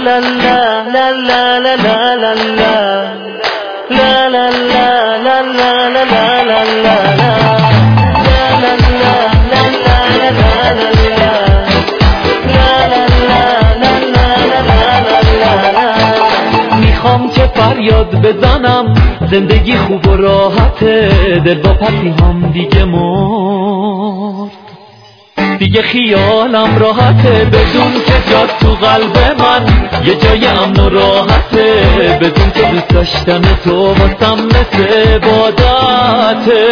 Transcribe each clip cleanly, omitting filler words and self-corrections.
la la la la la la la la la la la la la la la la میخوام که فریاد بزنم زندگی خوب و راحته، دل با پسی هم دیگه مرد، دیگه خیالم راحته بدون که جات تو قلب من یه جای امن و راحته، بدون که دوست داشتن تو واسم مثل عبادته.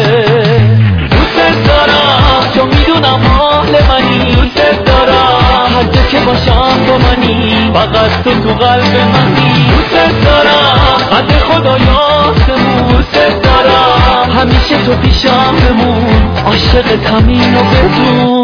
دوست دارم چون میدونم اهل منی، دوست دارم هر جا که باشم با منی، فقط تو قلب منی. دوست دارم قدر خدایاتمون، دوست دارم همیشه تو پیشم بمون، عاشق تمین و بدون.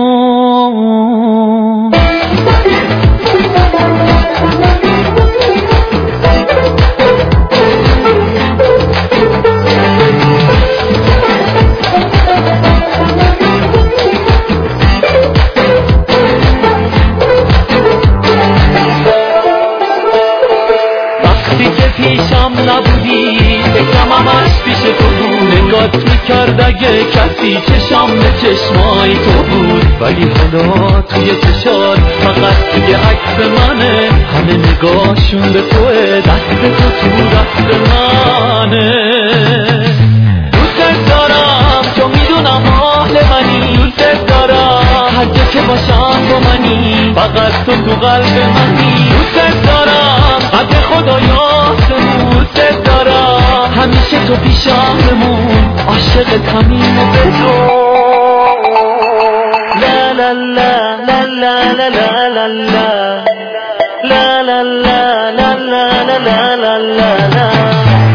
پیشم نبودی فکرم همش پیش تو بود، نگات میکرد اگه کسی چشم به چشمای تو بود، ولی حالا توی چشات فقط توی عکس منه، همه نگاهشون به توه، دست تو تو دست منه. دوست دارم چون میدونم اهل منی، دوست دارم هر جا که باشم با منی، فقط تو قلب منی. دوست دارم قدر خدایاتمون، دوست دارم همیشه تو پیشم بمون، عاشق تمیم و بدون. لا لا لا لا لا لا لا لا لا لا لا لا لا لا لا لا لا.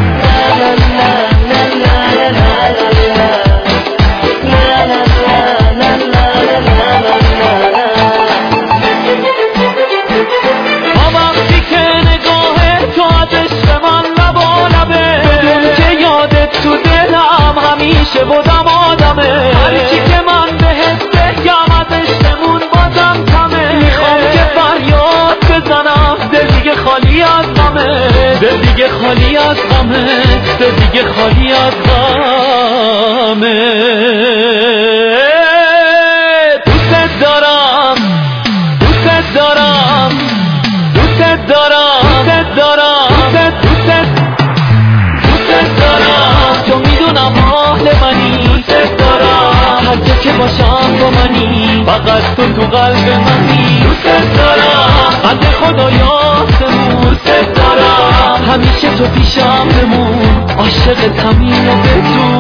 همیشه بودم آدمه، هرچی که من بهت بگم ازشمون بازم کمه. میخوام که فریاد بزنم دل دیگه خالی از غمه، دل دیگه خالی از غمه، دل دیگه خالی از غمه. دوست دارم دوست دارم دوست دارم دوست دارم دوست دارم چون میدونم اهل منی، دوست دارم هر جا که باشم با منی، فقط تو قلب منی. دوست دارم قدر خدایاتمون، دوست دارم همیشه تو پیشم بمون، عاشق تمیم و بدون.